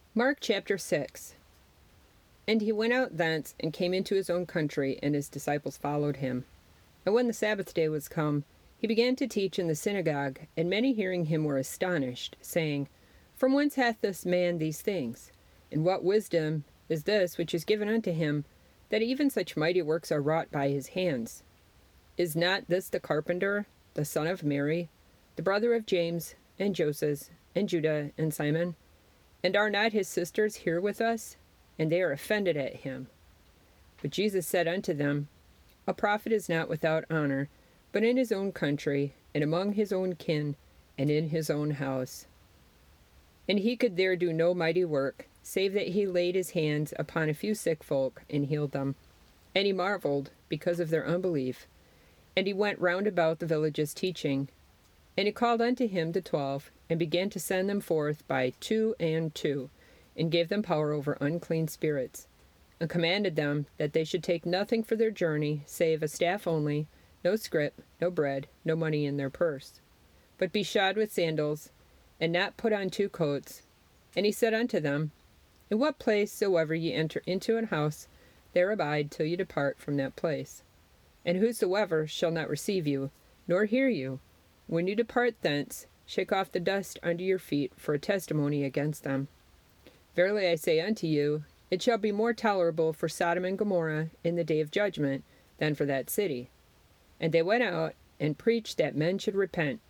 Mark chapter 6. And he went out thence, and came into his own country, and his disciples followed him. And when the Sabbath day was come, he began to teach in the synagogue, and many hearing him were astonished, saying, From whence hath this man these things? And what wisdom is this which is given unto him, that even such mighty works are wrought by his hands? Is not this the carpenter, the son of Mary, the brother of James, and Joseph, and Judah, and Simon? And are not his sisters here with us? And they are offended at him. But Jesus said unto them, A prophet is not without honor, but in his own country, and among his own kin, and in his own house. And he could there do no mighty work, save that he laid his hands upon a few sick folk, and healed them. And he marveled, because of their unbelief. And he went round about the villages teaching. And he called unto him the 12, and began to send them forth by 2 and 2, and gave them power over unclean spirits, and commanded them that they should take nothing for their journey, save a staff only, no scrip, no bread, no money in their purse, but be shod with sandals, and not put on 2 coats. And he said unto them, In what place soever ye enter into an house, there abide till ye depart from that place. And whosoever shall not receive you, nor hear you, when you depart thence, shake off the dust under your feet for a testimony against them. Verily I say unto you, it shall be more tolerable for Sodom and Gomorrah in the day of judgment than for that city. And they went out and preached that men should repent.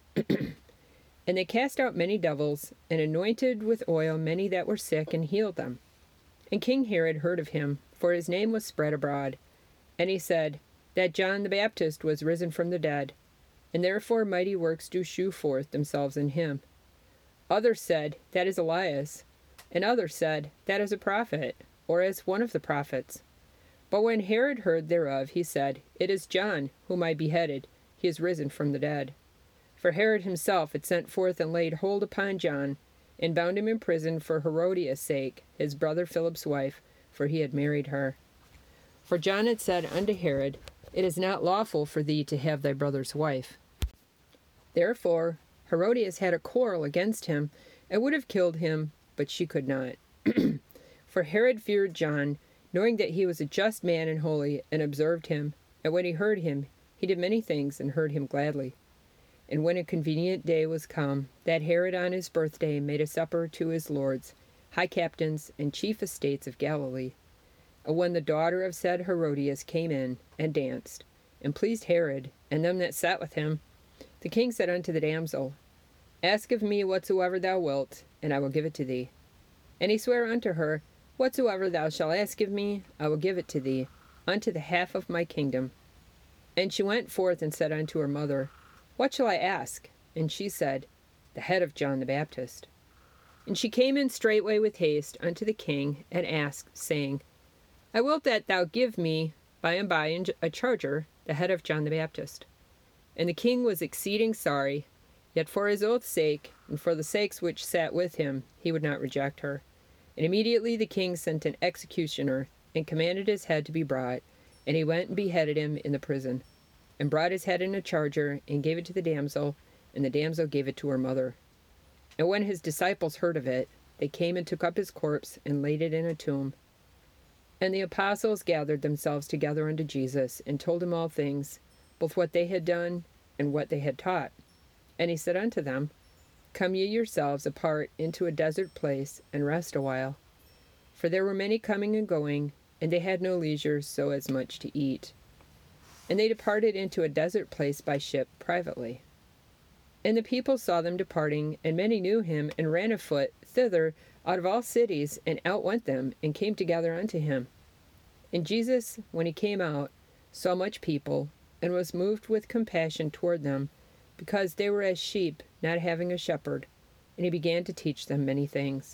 And they cast out many devils, and anointed with oil many that were sick, and healed them. And King Herod heard of him, for his name was spread abroad. And he said, That John the Baptist was risen from the dead, and therefore mighty works do shew forth themselves in him. Others said, That is Elias. And others said, That is a prophet, or as one of the prophets. But when Herod heard thereof, he said, It is John, whom I beheaded. He is risen from the dead. For Herod himself had sent forth and laid hold upon John, and bound him in prison for Herodias' sake, his brother Philip's wife, for he had married her. For John had said unto Herod, It is not lawful for thee to have thy brother's wife. Therefore Herodias had a quarrel against him, and would have killed him, but she could not. For Herod feared John, knowing that he was a just man and holy, and observed him. And when he heard him, he did many things, and heard him gladly. And when a convenient day was come, that Herod on his birthday made a supper to his lords, high captains, and chief estates of Galilee. And when the daughter of said Herodias came in, and danced, and pleased Herod, and them that sat with him, the king said unto the damsel, Ask of me whatsoever thou wilt, and I will give it to thee. And he sware unto her, Whatsoever thou shalt ask of me, I will give it to thee, unto the half of my kingdom. And she went forth and said unto her mother, What shall I ask? And she said, The head of John the Baptist. And she came in straightway with haste unto the king, and asked, saying, I will that thou give me by and by in a charger the head of John the Baptist. And the king was exceeding sorry, yet for his oath's sake, and for the sakes which sat with him, he would not reject her. And immediately the king sent an executioner, and commanded his head to be brought, and he went and beheaded him in the prison, and brought his head in a charger, and gave it to the damsel, and the damsel gave it to her mother. And when his disciples heard of it, they came and took up his corpse, and laid it in a tomb. And the apostles gathered themselves together unto Jesus, and told him all things, both what they had done, and what they had taught. And he said unto them, Come ye yourselves apart into a desert place, and rest a while. For there were many coming and going, and they had no leisure so as much to eat. And they departed into a desert place by ship privately. And the people saw them departing, and many knew him, and ran afoot thither out of all cities, and outwent them, and came together unto him. And Jesus, when he came out, saw much people, and was moved with compassion toward them, because they were as sheep not having a shepherd, and he began to teach them many things.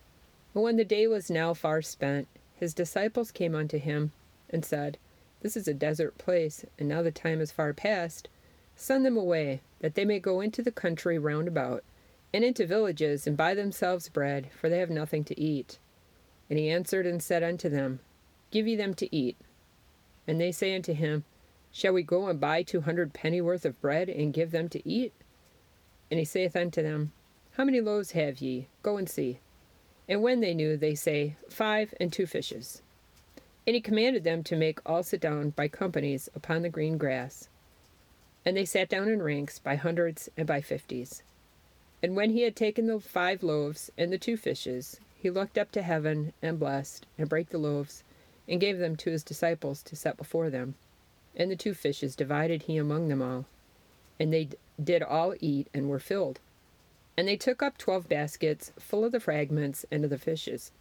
And when the day was now far spent, his disciples came unto him, and said, This is a desert place, and now the time is far past. Send them away, that they may go into the country round about, and into villages, and buy themselves bread, for they have nothing to eat. And he answered and said unto them, Give ye them to eat. And they say unto him, Shall we go and buy 200 pennyworth of bread, and give them to eat? And he saith unto them, How many loaves have ye? Go and see. And when they knew, they say, 5 and 2 fishes. And he commanded them to make all sit down by companies upon the green grass. And they sat down in ranks by hundreds and by 50s. And when he had taken the 5 loaves and the 2 fishes, he looked up to heaven and blessed, and brake the loaves, and gave them to his disciples to set before them. And the 2 fishes divided he among them all. And they did all eat, and were filled. And they took up 12 baskets full of the fragments and of the fishes.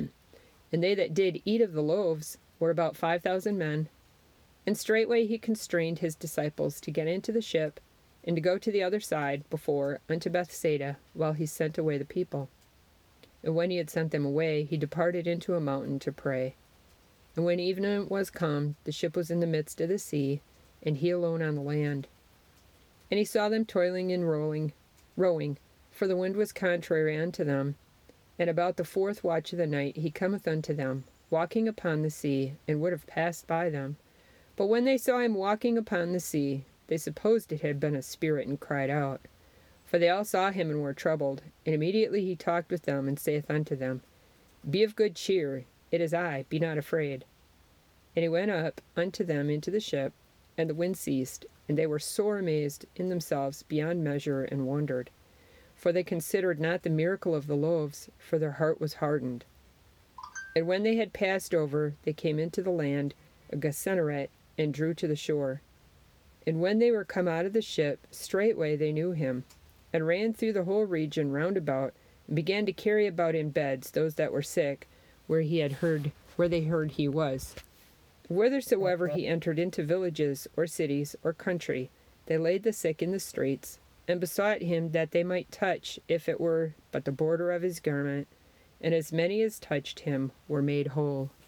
And they that did eat of the loaves were about 5,000 men. And straightway he constrained his disciples to get into the ship, and to go to the other side before unto Bethsaida, while he sent away the people. And when he had sent them away, he departed into a mountain to pray. And when evening was come, the ship was in the midst of the sea, and he alone on the land. And he saw them toiling and rowing, for the wind was contrary unto them. And about the 4th watch of the night he cometh unto them, walking upon the sea, and would have passed by them. But when they saw him walking upon the sea, they supposed it had been a spirit, and cried out. For they all saw him, and were troubled. And immediately he talked with them, and saith unto them, Be of good cheer, it is I, be not afraid. And he went up unto them into the ship, and the wind ceased, and they were sore amazed in themselves beyond measure, and wondered. For they considered not the miracle of the loaves, for their heart was hardened. And when they had passed over, they came into the land of Gennesaret, and drew to the shore. And when they were come out of the ship, straightway they knew him, and ran through the whole region round about, and began to carry about in beds those that were sick, where they heard he was. Whithersoever he entered into villages, or cities, or country, they laid the sick in the streets, and besought him that they might touch, if it were but the border of his garment, and as many as touched him were made whole.